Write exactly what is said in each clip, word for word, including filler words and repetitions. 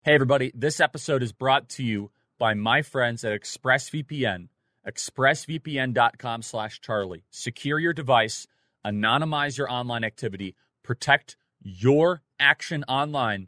Hey, everybody. This episode is brought to you by my friends at ExpressVPN. ExpressVPN.com slash Charlie. Secure your device, anonymize your online activity, protect your action online.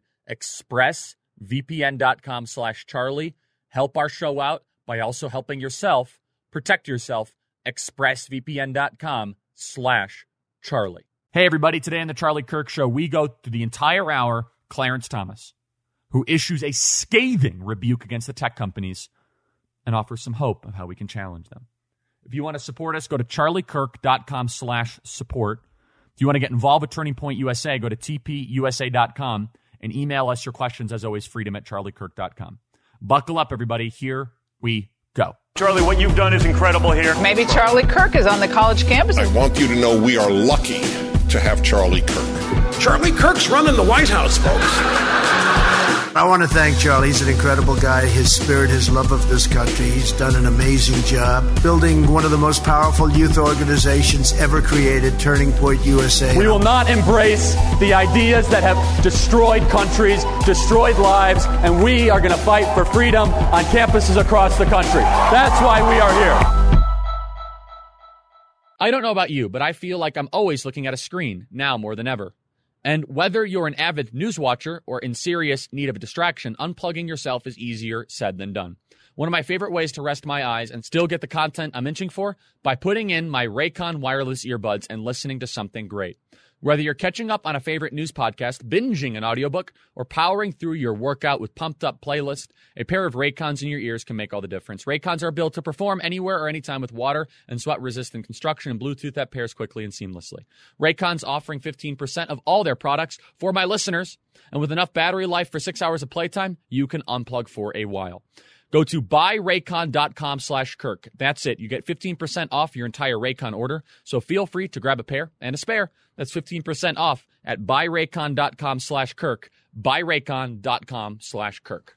ExpressVPN.com slash Charlie. Help our show out by also helping yourself. Protect yourself. ExpressVPN.com slash Charlie. Hey, everybody. Today on the Charlie Kirk Show, we go through the entire hour, Clarence Thomas, who issues a scathing rebuke against the tech companies and offers some hope of how we can challenge them. If you want to support us, go to charliekirk.com slash support. If you want to get involved with Turning Point U S A, go to T P U S A dot com and email us your questions, as always, freedom at charliekirk dot com. Buckle up, everybody. Here we go. Charlie, what you've done is incredible here. Maybe Charlie Kirk is on the college campus. I want you to know we are lucky to have Charlie Kirk. Charlie Kirk's running the White House, folks. I want to thank Charlie. He's an incredible guy. His spirit, his love of this country. He's done an amazing job building one of the most powerful youth organizations ever created, Turning Point U S A. We will not embrace the ideas that have destroyed countries, destroyed lives, and we are going to fight for freedom on campuses across the country. That's why we are here. I don't know about you, but I feel like I'm always looking at a screen, now more than ever. And whether you're an avid news watcher or in serious need of a distraction, unplugging yourself is easier said than done. One of my favorite ways to rest my eyes and still get the content I'm inching for? By putting in my Raycon wireless earbuds and listening to something great. Whether you're catching up on a favorite news podcast, binging an audiobook, or powering through your workout with pumped-up playlist, a pair of Raycons in your ears can make all the difference. Raycons are built to perform anywhere or anytime with water and sweat-resistant construction and Bluetooth that pairs quickly and seamlessly. Raycon's offering fifteen percent of all their products for my listeners, and with enough battery life for six hours of playtime, you can unplug for a while. Go to buyraycon.com slash Kirk. That's it. You get fifteen percent off your entire Raycon order, so feel free to grab a pair and a spare. That's fifteen percent off at buyraycon.com slash Kirk. buyraycon.com slash Kirk.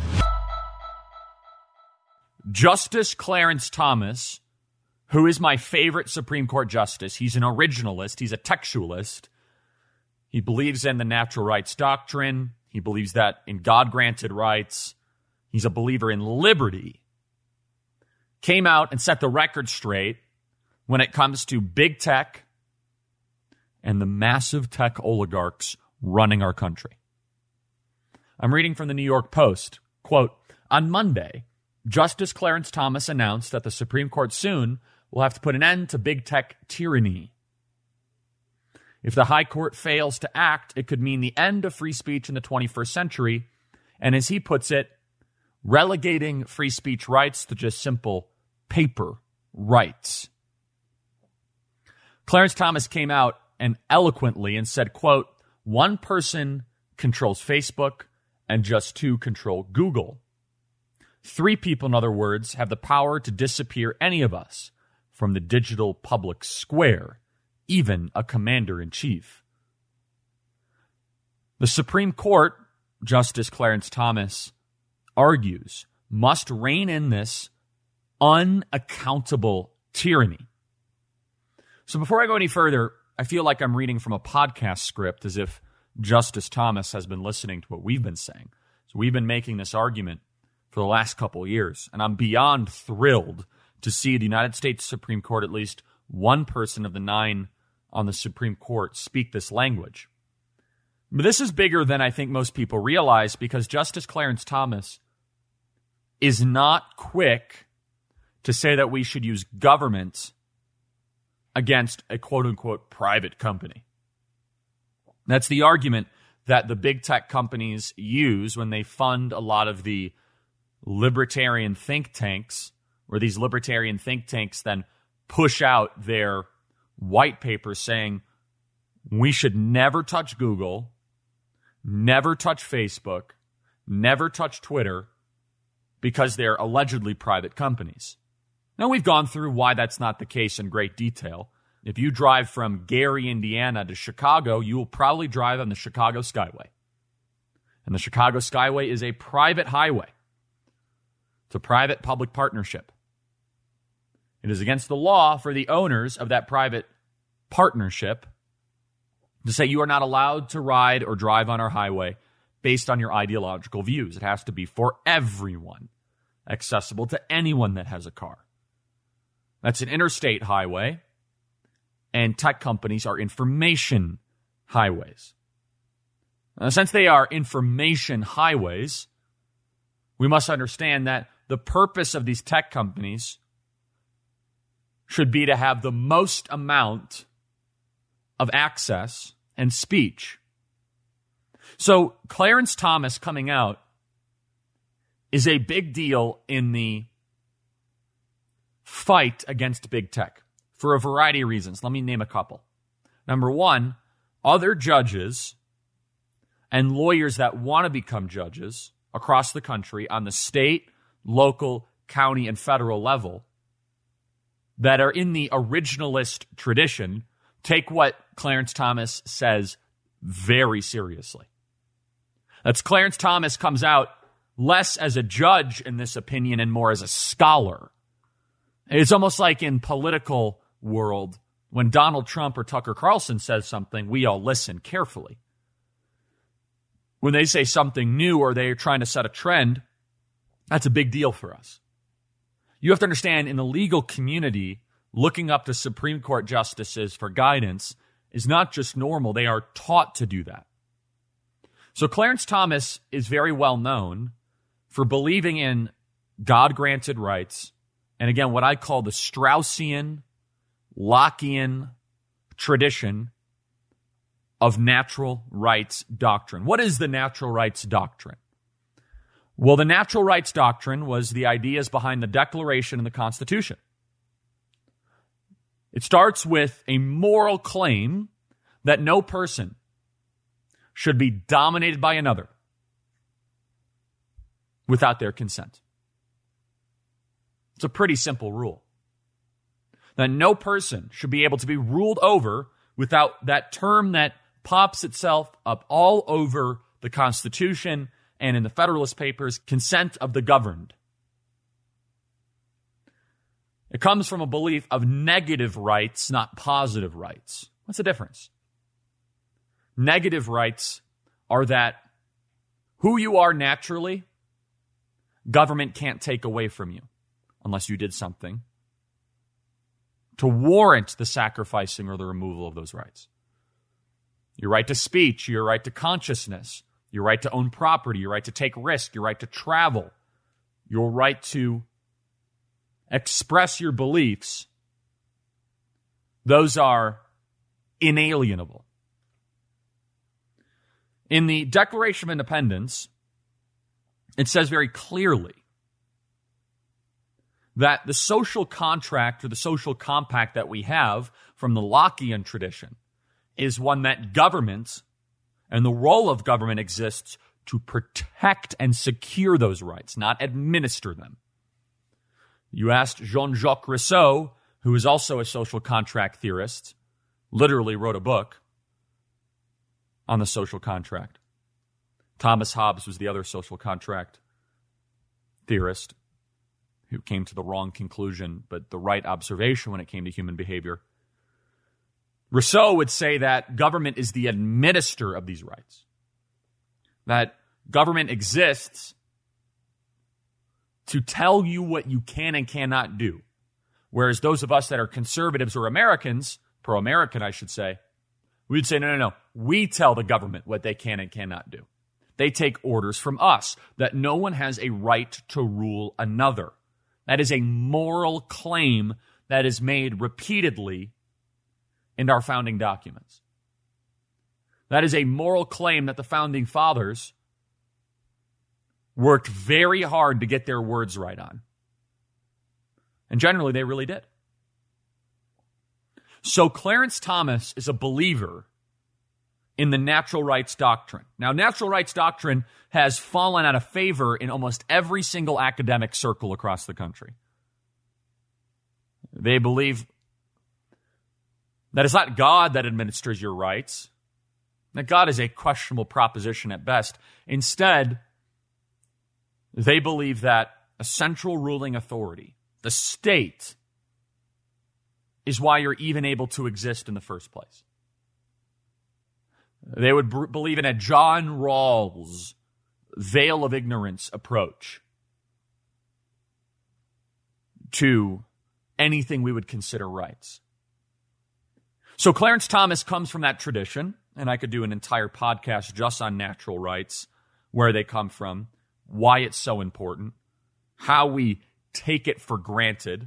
Justice Clarence Thomas, who is my favorite Supreme Court justice, he's an originalist, he's a textualist. He believes in the natural rights doctrine. He believes that in God-granted rights. He's a believer in liberty. Came out and set the record straight when it comes to big tech and the massive tech oligarchs running our country. I'm reading from the New York Post. Quote, on Monday, Justice Clarence Thomas announced that the Supreme Court soon will have to put an end to big tech tyranny. If the High Court fails to act, it could mean the end of free speech in the twenty-first century, and as he puts it, relegating free speech rights to just simple paper rights. Clarence Thomas came out and eloquently and said, quote, one person controls Facebook and just two control Google. Three people, in other words, have the power to disappear any of us from the digital public square, even a commander-in-chief. The Supreme Court, Justice Clarence Thomas argues, must rein in this unaccountable tyranny. So before I go any further, I feel like I'm reading from a podcast script as if Justice Thomas has been listening to what we've been saying. So we've been making this argument for the last couple of years, and I'm beyond thrilled to see the United States Supreme Court, at least one person of the nine on the Supreme Court, speak this language. But this is bigger than I think most people realize, because Justice Clarence Thomas is not quick to say that we should use government against a quote-unquote private company. That's the argument that the big tech companies use when they fund a lot of the libertarian think tanks, where these libertarian think tanks then push out their white papers saying we should never touch Google, never touch Facebook, never touch Twitter, because they're allegedly private companies. Now, we've gone through why that's not the case in great detail. If you drive from Gary, Indiana to Chicago, you will probably drive on the Chicago Skyway. And the Chicago Skyway is a private highway. It's a private-public partnership. It is against the law for the owners of that private partnership to say you are not allowed to ride or drive on our highway based on your ideological views. It has to be for everyone, accessible to anyone that has a car. That's an interstate highway, and tech companies are information highways. Now, since they are information highways, we must understand that the purpose of these tech companies should be to have the most amount of access and speech. So Clarence Thomas coming out is a big deal in the fight against big tech for a variety of reasons. Let me name a couple. Number one, other judges and lawyers that want to become judges across the country on the state, local, county, and federal level that are in the originalist tradition take what Clarence Thomas says very seriously. That's Clarence Thomas comes out less as a judge in this opinion and more as a scholar. It's almost like in political world, when Donald Trump or Tucker Carlson says something, we all listen carefully. When they say something new or they're trying to set a trend, that's a big deal for us. You have to understand, in the legal community, looking up to Supreme Court justices for guidance is not just normal. They are taught to do that. So Clarence Thomas is very well known for believing in God-granted rights, and again, what I call the Straussian, Lockean tradition of natural rights doctrine. What is the natural rights doctrine? Well, the natural rights doctrine was the ideas behind the Declaration and the Constitution. It starts with a moral claim that no person should be dominated by another without their consent. It's a pretty simple rule. That no person should be able to be ruled over without that term that pops itself up all over the Constitution and in the Federalist Papers, consent of the governed. It comes from a belief of negative rights, not positive rights. What's the difference? Negative rights are that who you are naturally, government can't take away from you unless you did something to warrant the sacrificing or the removal of those rights. Your right to speech, your right to consciousness, your right to own property, your right to take risk, your right to travel, your right to express your beliefs, those are inalienable. In the Declaration of Independence, it says very clearly that the social contract or the social compact that we have from the Lockean tradition is one that government and the role of government exists to protect and secure those rights, not administer them. You asked Jean-Jacques Rousseau, who is also a social contract theorist, literally wrote a book on the social contract. Thomas Hobbes was the other social contract theorist who came to the wrong conclusion, but the right observation when it came to human behavior. Rousseau would say that government is the administrator of these rights, that government exists to tell you what you can and cannot do, whereas those of us that are conservatives or Americans, pro-American I should say, we'd say, no, no, no, we tell the government what they can and cannot do. They take orders from us, that no one has a right to rule another. That is a moral claim that is made repeatedly in our founding documents. That is a moral claim that the founding fathers worked very hard to get their words right on. And generally, they really did. So Clarence Thomas is a believer in the natural rights doctrine. Now, natural rights doctrine has fallen out of favor in almost every single academic circle across the country. They believe that it's not God that administers your rights, that God is a questionable proposition at best. Instead, they believe that a central ruling authority, the state, is why you're even able to exist in the first place. They would b- believe in a John Rawls veil of ignorance approach to anything we would consider rights. So Clarence Thomas comes from that tradition, and I could do an entire podcast just on natural rights, where they come from, why it's so important, how we take it for granted.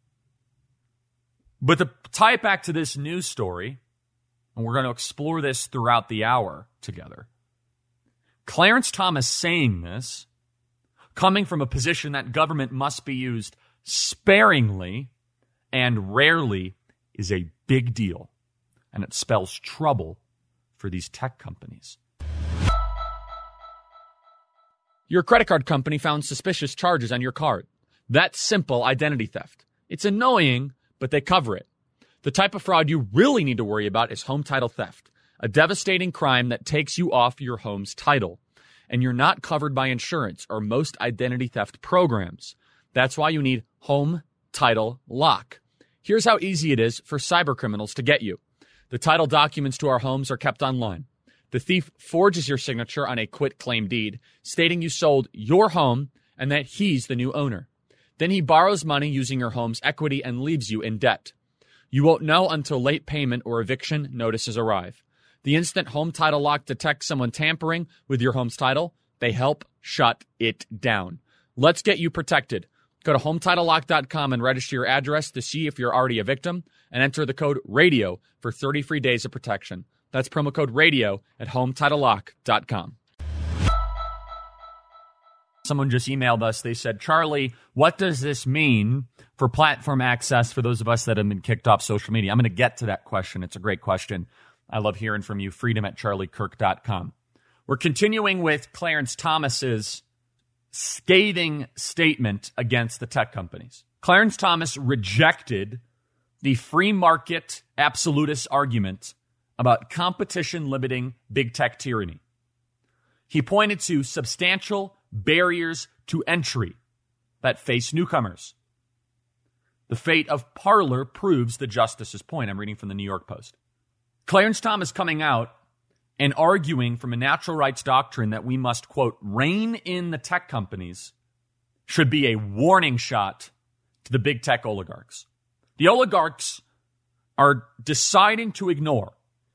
But to tie it back to this news story, and we're going to explore this throughout the hour together, Clarence Thomas saying this, coming from a position that government must be used sparingly and rarely, is a big deal. And it spells trouble for these tech companies. Your credit card company found suspicious charges on your card. That's simple identity theft. It's annoying, but they cover it. The type of fraud you really need to worry about is home title theft, a devastating crime that takes you off your home's title. And you're not covered by insurance or most identity theft programs. That's why you need Home Title Lock. Here's how easy it is for cybercriminals to get you. The title documents to our homes are kept online. The thief forges your signature on a quitclaim deed, stating you sold your home and that he's the new owner. Then he borrows money using your home's equity and leaves you in debt. You won't know until late payment or eviction notices arrive. The instant Home Title Lock detects someone tampering with your home's title, they help shut it down. Let's get you protected. Go to home title lock dot com and register your address to see if you're already a victim, and enter the code RADIO for thirty free days of protection. That's promo code RADIO at home title lock dot com. Someone just emailed us. They said, Charlie, what does this mean for platform access for those of us that have been kicked off social media? I'm going to get to that question. It's a great question. I love hearing from you. Freedom at charlie kirk dot com. We're continuing with Clarence Thomas's scathing statement against the tech companies. Clarence Thomas rejected the free market absolutist argument about competition limiting big tech tyranny. He pointed to substantial barriers to entry that face newcomers. The fate of Parler proves the justice's point. I'm reading from the New York Post. Clarence Thomas coming out and arguing from a natural rights doctrine that we must, quote, rein in the tech companies should be a warning shot to the big tech oligarchs. The oligarchs are deciding to ignore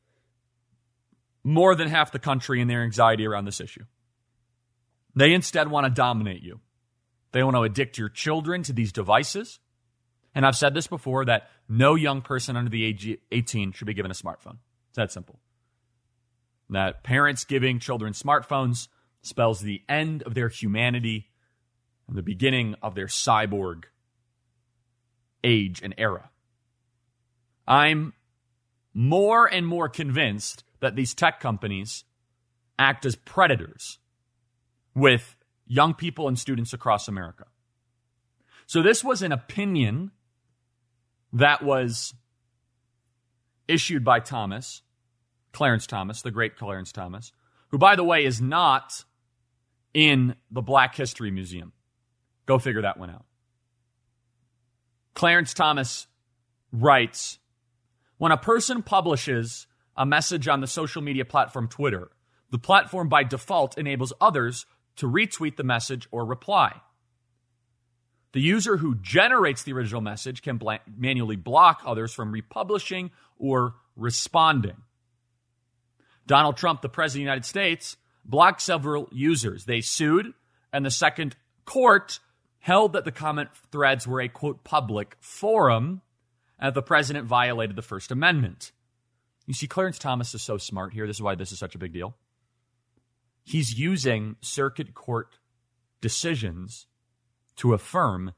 more than half the country in their anxiety around this issue. They instead want to dominate you. They want to addict your children to these devices. And I've said this before, that no young person under the age eighteen should be given a smartphone. It's that simple. That parents giving children smartphones spells the end of their humanity and the beginning of their cyborg age and era. I'm more and more convinced that these tech companies act as predators with young people and students across America. So this was an opinion that was issued by Thomas, Clarence Thomas, the great Clarence Thomas, who, by the way, is not in the Black History Museum. Go figure that one out. Clarence Thomas writes, when a person publishes a message on the social media platform Twitter, the platform by default enables others to retweet the message or reply. The user who generates the original message can blank, manually block others from republishing or responding. Donald Trump, the President of the United States, blocked several users. They sued, and the second court held that the comment threads were a, quote, public forum, and that the president violated the First Amendment. You see, Clarence Thomas is so smart here. This is why this is such a big deal. He's using circuit court decisions to affirm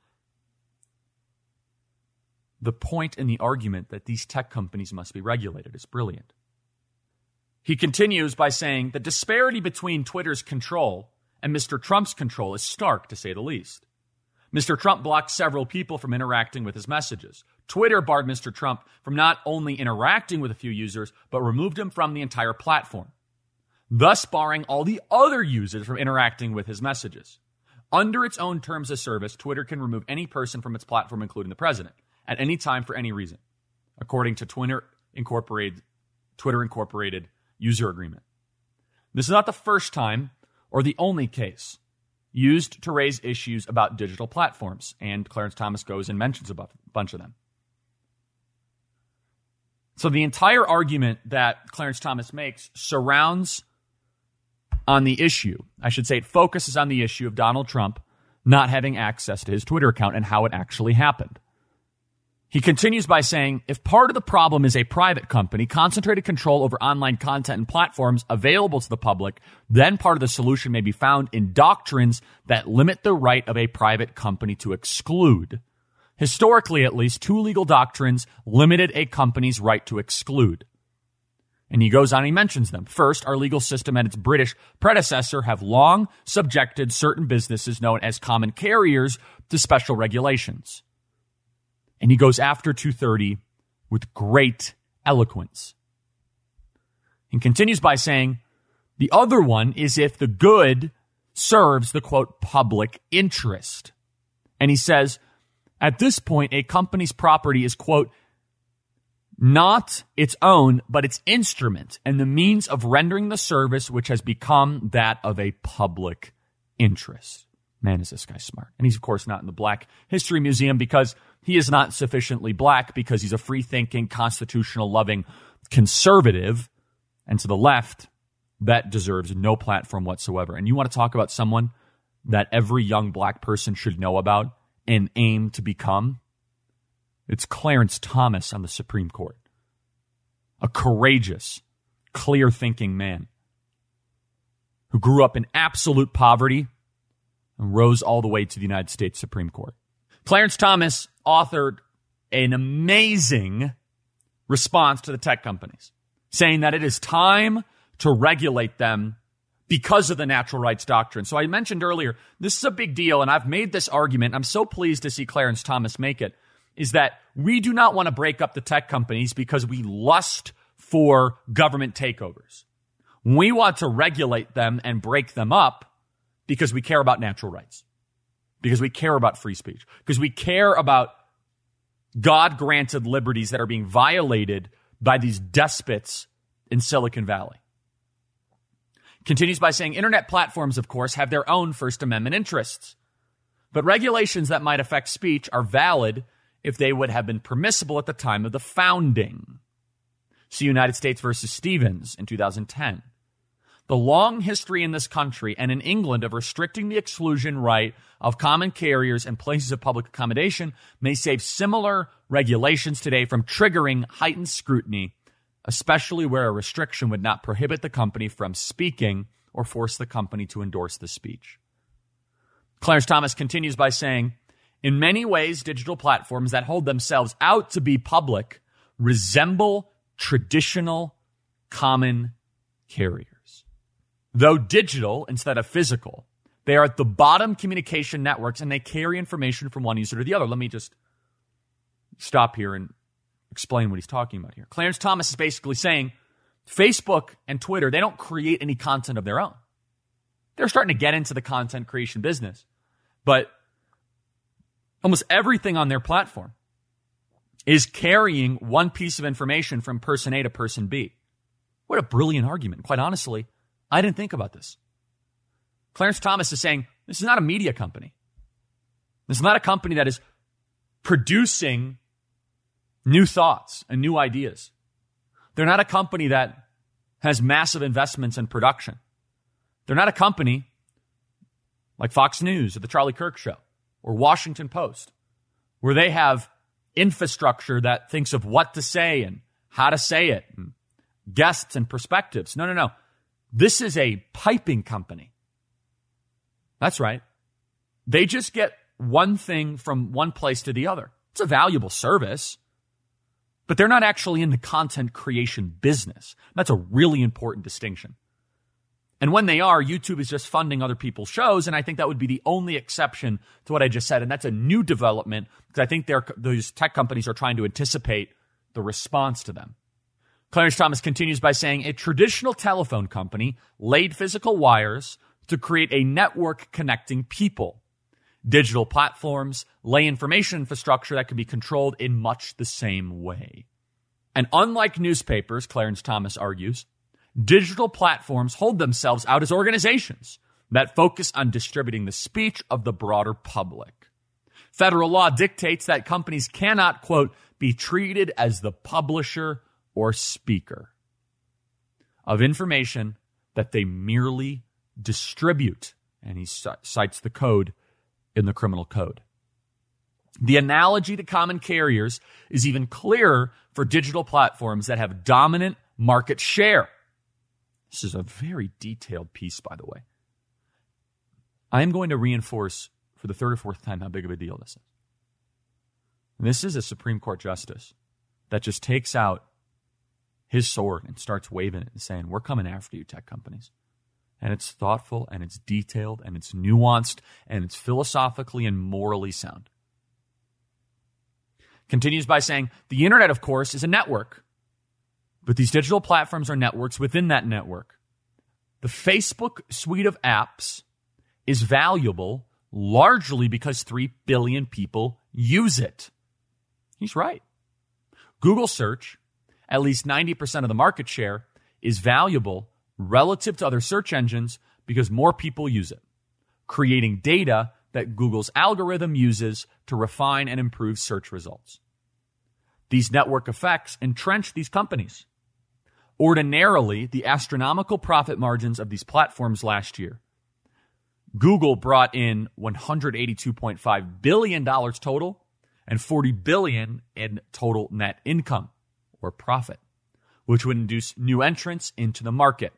the point in the argument that these tech companies must be regulated. It's brilliant. He continues by saying the disparity between Twitter's control and Mister Trump's control is stark, to say the least. Mister Trump blocked several people from interacting with his messages. Twitter barred Mister Trump from not only interacting with a few users, but removed him from the entire platform, thus barring all the other users from interacting with his messages. Under its own terms of service, Twitter can remove any person from its platform, including the president, at any time for any reason, according to Twitter Incorporated, Twitter Incorporated user agreement. This is not the first time or the only case used to raise issues about digital platforms, and Clarence Thomas goes and mentions a bunch of them. So the entire argument that Clarence Thomas makes surrounds on the issue. I should say it focuses on the issue of Donald Trump not having access to his Twitter account and how it actually happened. He continues by saying, if part of the problem is a private company, concentrated control over online content and platforms available to the public, then part of the solution may be found in doctrines that limit the right of a private company to exclude. Historically, at least, two legal doctrines limited a company's right to exclude. And he goes on and he mentions them. First, our legal system and its British predecessor have long subjected certain businesses known as common carriers to special regulations. And he goes after two thirty with great eloquence. He continues by saying, the other one is if the good serves the, quote, public interest. And he says, at this point, a company's property is, quote, not its own, but its instrument and the means of rendering the service which has become that of a public interest. Man, is this guy smart. And he's, of course, not in the Black History Museum because he is not sufficiently black, because he's a free-thinking, constitutional-loving conservative. And to the left, that deserves no platform whatsoever. And you want to talk about someone that every young black person should know about and aim to become? It's Clarence Thomas on the Supreme Court. A courageous, clear-thinking man who grew up in absolute poverty and rose all the way to the United States Supreme Court. Clarence Thomas authored an amazing response to the tech companies, saying that it is time to regulate them because of the natural rights doctrine. So I mentioned earlier, this is a big deal, and I've made this argument. I'm so pleased to see Clarence Thomas make it, is that we do not want to break up the tech companies because we lust for government takeovers. We want to regulate them and break them up because we care about natural rights, because we care about free speech, because we care about God-granted liberties that are being violated by these despots in Silicon Valley. Continues by saying, internet platforms, of course, have their own First Amendment interests, but regulations that might affect speech are valid if they would have been permissible at the time of the founding. See United States versus Stevens in two thousand ten. The long history in this country and in England of restricting the exclusion right of common carriers and places of public accommodation may save similar regulations today from triggering heightened scrutiny, especially where a restriction would not prohibit the company from speaking or force the company to endorse the speech. Clarence Thomas continues by saying, in many ways, digital platforms that hold themselves out to be public resemble traditional common carriers. Though digital instead of physical, they are at the bottom communication networks and they carry information from one user to the other. Let me just stop here and explain what he's talking about here. Clarence Thomas is basically saying Facebook and Twitter, they don't create any content of their own. They're starting to get into the content creation business. But almost everything on their platform is carrying one piece of information from person A to person B. What a brilliant argument. Quite honestly, I didn't think about this. Clarence Thomas is saying this is not a media company. This is not a company that is producing new thoughts and new ideas. They're not a company that has massive investments in production. They're not a company like Fox News or the Charlie Kirk Show or Washington Post, where they have infrastructure that thinks of what to say and how to say it, and guests and perspectives. No, no, no. This is a piping company. That's right. They just get one thing from one place to the other. It's a valuable service, but they're not actually in the content creation business. That's a really important distinction. And when they are, YouTube is just funding other people's shows, and I think that would be the only exception to what I just said, and that's a new development because I think they're, those tech companies are trying to anticipate the response to them. Clarence Thomas continues by saying, a traditional telephone company laid physical wires to create a network connecting people. Digital platforms lay information infrastructure that can be controlled in much the same way. And unlike newspapers, Clarence Thomas argues, digital platforms hold themselves out as organizations that focus on distributing the speech of the broader public. Federal law dictates that companies cannot, quote, be treated as the publisher or speaker of information that they merely distribute. And he cites the code in the criminal code. The analogy to common carriers is even clearer for digital platforms that have dominant market share. This is a very detailed piece, by the way. I am going to reinforce for the third or fourth time how big of a deal this is. And this is a Supreme Court justice that just takes out his sword and starts waving it and saying, we're coming after you, tech companies. And it's thoughtful, and it's detailed, and it's nuanced, and it's philosophically and morally sound. Continues by saying, the internet, of course, is a network. But these digital platforms are networks within that network. The Facebook suite of apps is valuable largely because three billion people use it. He's right. Google search, at least ninety percent of the market share, is valuable relative to other search engines because more people use it, creating data that Google's algorithm uses to refine and improve search results. These network effects entrench these companies. Ordinarily, the astronomical profit margins of these platforms last year, Google brought in one hundred eighty-two point five billion dollars total and forty billion dollars in total net income or profit, which would induce new entrants into the market.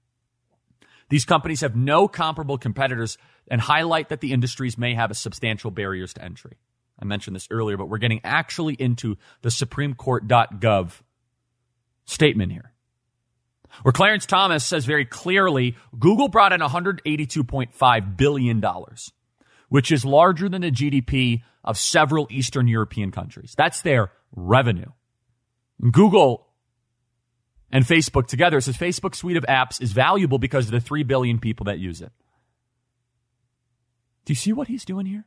These companies have no comparable competitors and highlight that the industries may have a substantial barriers to entry. I mentioned this earlier, but we're getting actually into the Supreme Court dot gov statement here, where Clarence Thomas says very clearly, Google brought in one hundred eighty-two point five billion dollars, which is larger than the G D P of several Eastern European countries. That's their revenue. Google and Facebook together, says Facebook suite of apps is valuable because of the three billion people that use it. Do you see what he's doing here?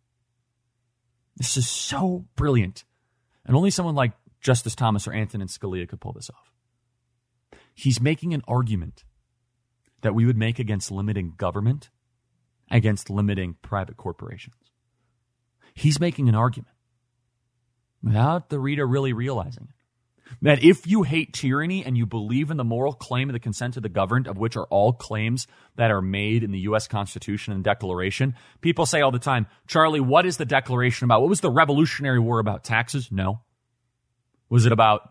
This is so brilliant. And only someone like Justice Thomas or Antonin Scalia could pull this off. He's making an argument that we would make against limiting government, against limiting private corporations. He's making an argument without the reader really realizing it. That if you hate tyranny and you believe in the moral claim of the consent of the governed, of which are all claims that are made in the U S Constitution and Declaration, people say all the time, Charlie, what is the Declaration about? What was the Revolutionary War about? Taxes? No. Was it about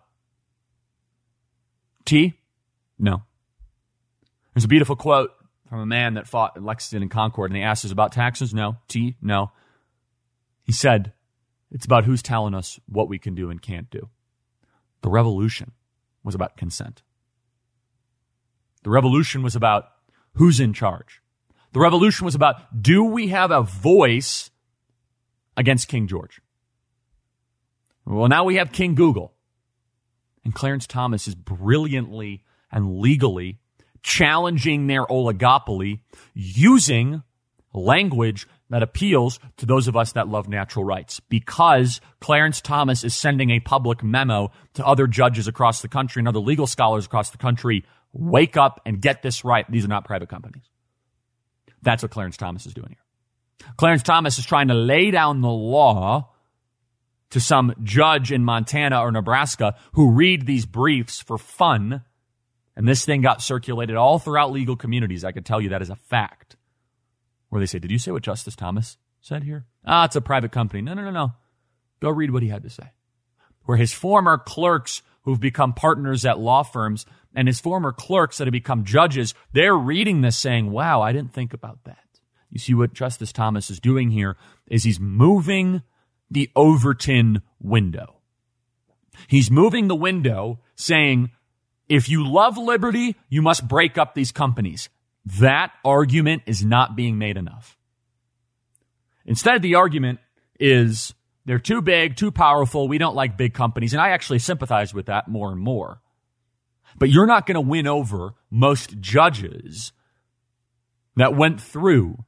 tea? No. There's a beautiful quote from a man that fought at Lexington and Concord, and he asked us about taxes? No. Tea? No. He said, it's about who's telling us what we can do and can't do. The revolution was about consent. The revolution was about who's in charge. The revolution was about, do we have a voice against King George? Well, now we have King Google. And Clarence Thomas is brilliantly and legally challenging their oligopoly using language that appeals to those of us that love natural rights, because Clarence Thomas is sending a public memo to other judges across the country and other legal scholars across the country, wake up and get this right. These are not private companies. That's what Clarence Thomas is doing here. Clarence Thomas is trying to lay down the law to some judge in Montana or Nebraska who read these briefs for fun, and this thing got circulated all throughout legal communities. I can tell you that is a fact. Where they say, did you say what Justice Thomas said here? Ah, it's a private company. No, no, no, no. Go read what he had to say. Where his former clerks who've become partners at law firms and his former clerks that have become judges, they're reading this saying, wow, I didn't think about that. You see what Justice Thomas is doing here is he's moving the Overton window. He's moving the window saying, if you love liberty, you must break up these companies. That argument is not being made enough. Instead, the argument is they're too big, too powerful, we don't like big companies, and I actually sympathize with that more and more. But you're not going to win over most judges that went through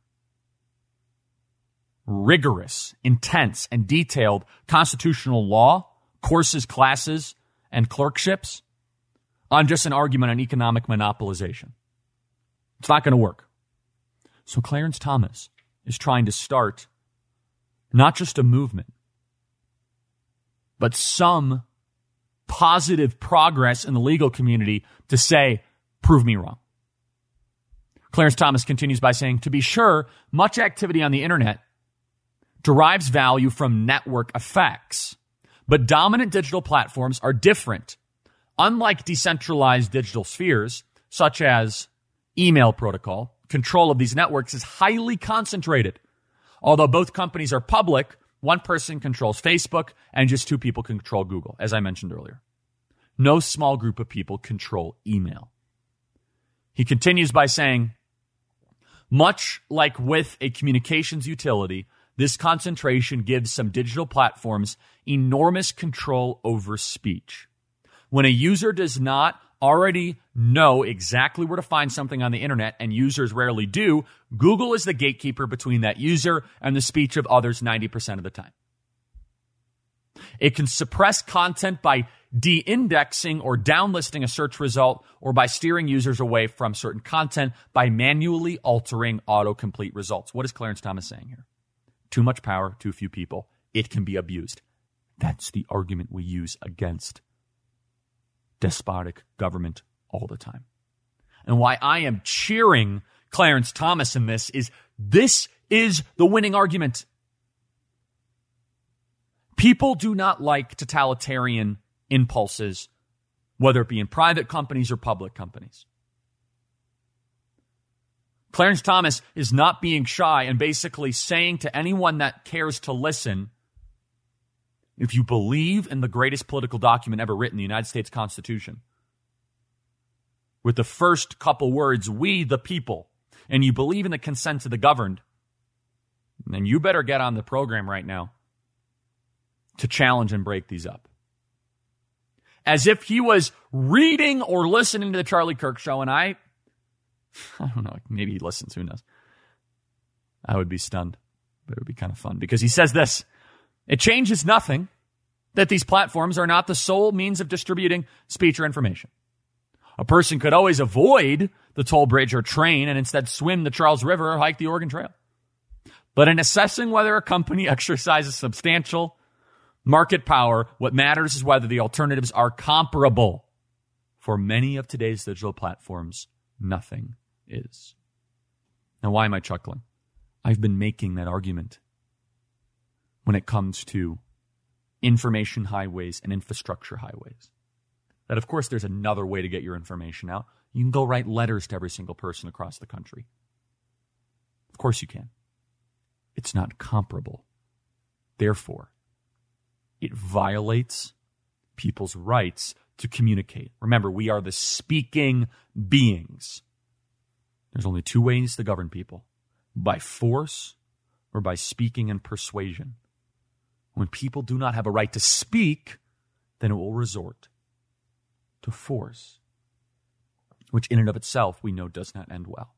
rigorous, intense, and detailed constitutional law courses, classes, and clerkships. on just an argument on economic monopolization. It's not going to work. So Clarence Thomas is trying to start not just a movement, but some positive progress in the legal community to say, prove me wrong. Clarence Thomas continues by saying, to be sure, much activity on the internet derives value from network effects, but dominant digital platforms are different. Unlike decentralized digital spheres, such as email protocol, control of these networks is highly concentrated. Although both companies are public, one person controls Facebook and just two people control Google, as I mentioned earlier. No small group of people control email. He continues by saying, much like with a communications utility, this concentration gives some digital platforms enormous control over speech. When a user does not already know exactly where to find something on the internet, and users rarely do, Google is the gatekeeper between that user and the speech of others ninety percent of the time. It can suppress content by de-indexing or downlisting a search result, or by steering users away from certain content by manually altering autocomplete results. What is Clarence Thomas saying here? Too much power, too few people. It can be abused. That's the argument we use against despotic government all the time. And why I am cheering Clarence Thomas in this is this is the winning argument. People do not like totalitarian impulses, whether it be in private companies or public companies. Clarence Thomas is not being shy and basically saying to anyone that cares to listen, if you believe in the greatest political document ever written, the United States Constitution, with the first couple words, we the people, and you believe in the consent of the governed, then you better get on the program right now to challenge and break these up. As if he was reading or listening to the Charlie Kirk show, and I, I don't know, maybe he listens, who knows. I would be stunned, but it would be kind of fun, because he says this, it changes nothing that these platforms are not the sole means of distributing speech or information. A person could always avoid the toll bridge or train and instead swim the Charles River or hike the Oregon Trail. But in assessing whether a company exercises substantial market power, what matters is whether the alternatives are comparable. For many of today's digital platforms, nothing is. Now, why am I chuckling? I've been making that argument when it comes to information highways and infrastructure highways. That, of course, there's another way to get your information out. You can go write letters to every single person across the country. Of course you can. It's not comparable. Therefore, it violates people's rights to communicate. Remember, we are the speaking beings. There's only two ways to govern people: by force or by speaking and persuasion. When people do not have a right to speak, then it will resort to force, which in and of itself we know does not end well.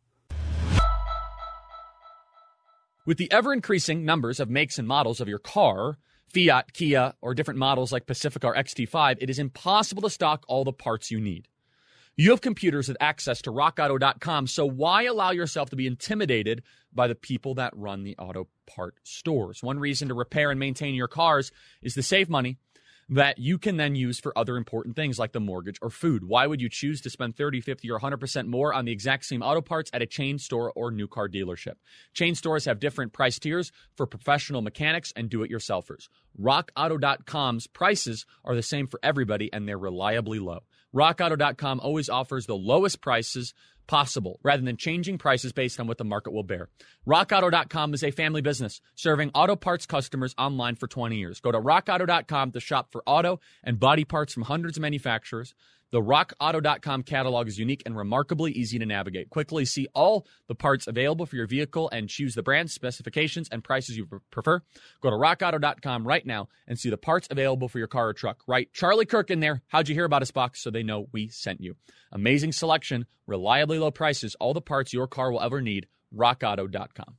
With the ever-increasing numbers of makes and models of your car, Fiat, Kia, or different models like Pacifica or X T five, it is impossible to stock all the parts you need. You have computers with access to rock auto dot com, so why allow yourself to be intimidated by the people that run the auto part stores? One reason to repair and maintain your cars is to save money that you can then use for other important things like the mortgage or food. Why would you choose to spend thirty, fifty, or one hundred percent more on the exact same auto parts at a chain store or new car dealership? Chain stores have different price tiers for professional mechanics and do-it-yourselfers. rock auto dot com's prices are the same for everybody, and they're reliably low. rock auto dot com always offers the lowest prices possible, rather than changing prices based on what the market will bear. rock auto dot com is a family business serving auto parts customers online for twenty years. Go to rock auto dot com to shop for auto and body parts from hundreds of manufacturers. The rock auto dot com catalog is unique and remarkably easy to navigate. Quickly see all the parts available for your vehicle and choose the brand, specifications, and prices you prefer. Go to rock auto dot com right now and see the parts available for your car or truck. Write Charlie Kirk in there, how'd you hear about us box, so they know we sent you. Amazing selection, reliably low prices, all the parts your car will ever need. rock auto dot com.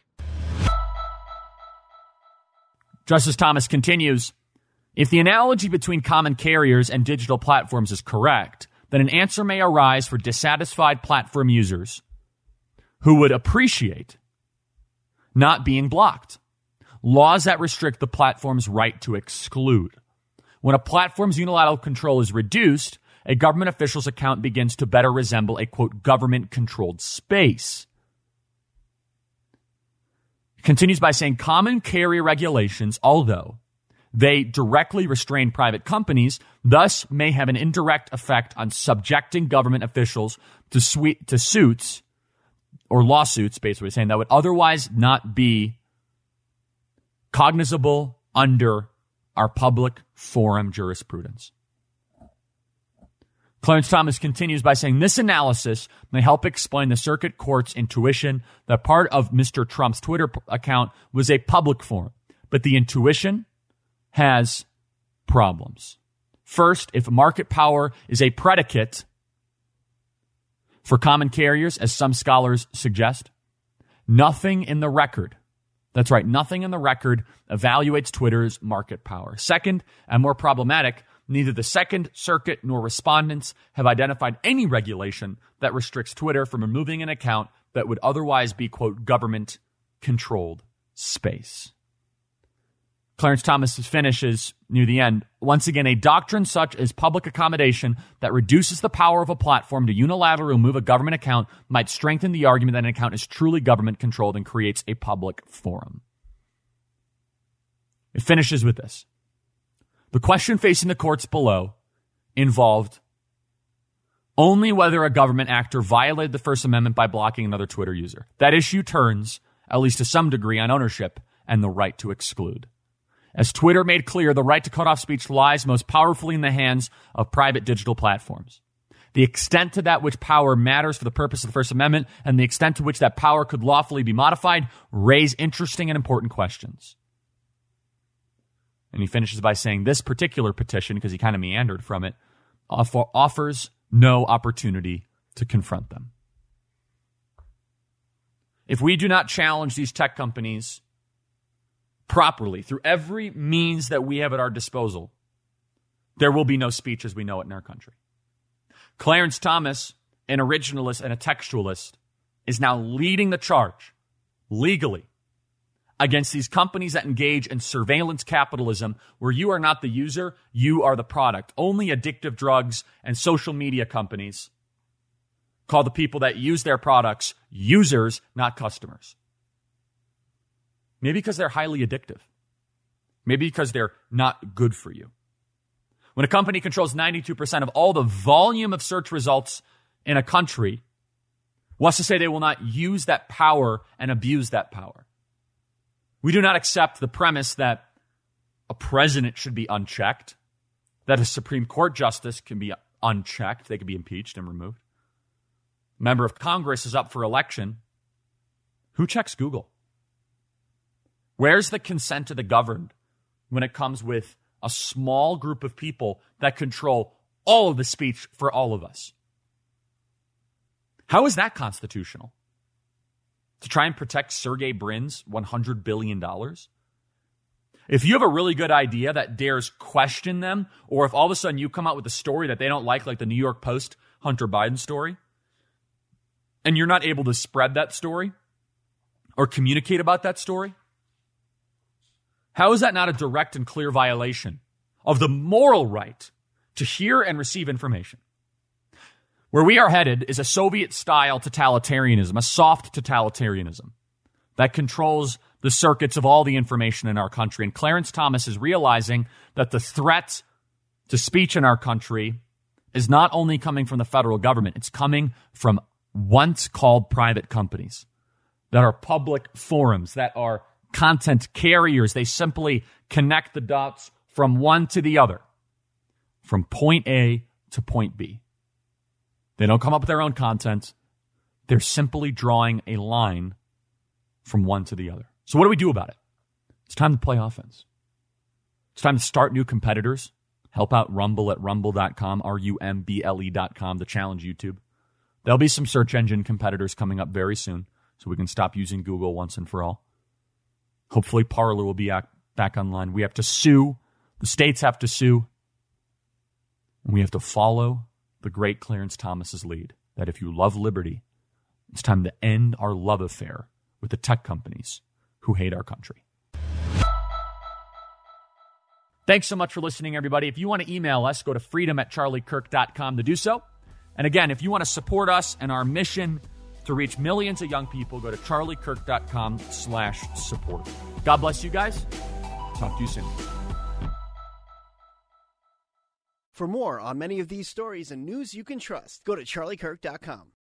Justice Thomas continues, if the analogy between common carriers and digital platforms is correct, that an answer may arise for dissatisfied platform users who would appreciate not being blocked. Laws that restrict the platform's right to exclude. When a platform's unilateral control is reduced, a government official's account begins to better resemble a, quote, government-controlled space. It continues by saying common carrier regulations, although they directly restrain private companies, thus may have an indirect effect on subjecting government officials to, swe- to suits or lawsuits, basically saying that would otherwise not be cognizable under our public forum jurisprudence. Clarence Thomas continues by saying this analysis may help explain the circuit court's intuition that part of Mister Trump's Twitter p- account was a public forum, but the intuition has problems. First, if market power is a predicate for common carriers, as some scholars suggest, nothing in the record, that's right, nothing in the record evaluates Twitter's market power. Second, and more problematic, neither the Second Circuit nor respondents have identified any regulation that restricts Twitter from removing an account that would otherwise be, quote, government-controlled space. Clarence Thomas finishes near the end. Once again, a doctrine such as public accommodation that reduces the power of a platform to unilaterally remove a government account might strengthen the argument that an account is truly government-controlled and creates a public forum. It finishes with this. The question facing the courts below involved only whether a government actor violated the First Amendment by blocking another Twitter user. That issue turns, at least to some degree, on ownership and the right to exclude. As Twitter made clear, the right to cut off speech lies most powerfully in the hands of private digital platforms. The extent to that which power matters for the purpose of the First Amendment and the extent to which that power could lawfully be modified raise interesting and important questions. And he finishes by saying this particular petition, because he kind of meandered from it, offer, offers no opportunity to confront them. If we do not challenge these tech companies properly through every means that we have at our disposal, there will be no speech as we know it in our country. Clarence Thomas, an originalist and a textualist, is now leading the charge legally against these companies that engage in surveillance capitalism where you are not the user, you are the product. Only addictive drugs and social media companies call the people that use their products users, not customers. Maybe because they're highly addictive. Maybe because they're not good for you. When a company controls ninety-two percent of all the volume of search results in a country, what's to say they will not use that power and abuse that power? We do not accept the premise that a president should be unchecked, that a Supreme Court justice can be unchecked. They can be impeached and removed. A member of Congress is up for election. Who checks Google? Where's the consent of the governed when it comes with a small group of people that control all of the speech for all of us? How is that constitutional? To try and protect Sergey Brin's one hundred billion dollars? If you have a really good idea that dares question them, or if all of a sudden you come out with a story that they don't like, like the New York Post Hunter Biden story, and you're not able to spread that story or communicate about that story, how is that not a direct and clear violation of the moral right to hear and receive information? Where we are headed is a Soviet-style totalitarianism, a soft totalitarianism that controls the circuits of all the information in our country. And Clarence Thomas is realizing that the threat to speech in our country is not only coming from the federal government, it's coming from once called private companies that are public forums, that are content carriers. They simply connect the dots from one to the other, from point A to point B. They don't come up with their own content. They're simply drawing a line from one to the other. So what do we do about it? It's time to play offense. It's time to start new competitors. Help out Rumble at rumble dot com, R U M B L E dot com, to challenge YouTube. There'll be some search engine competitors coming up very soon, so we can stop using Google once and for all. Hopefully Parler will be back online. We have to sue. The states have to sue. And we have to follow the great Clarence Thomas's lead, that if you love liberty, it's time to end our love affair with the tech companies who hate our country. Thanks so much for listening, everybody. If you want to email us, go to freedom at charlie kirk dot com to do so. And again, if you want to support us and our mission to reach millions of young people, go to charlie kirk dot com slash support. God bless you guys. Talk to you soon. For more on many of these stories and news you can trust, go to charlie kirk dot com.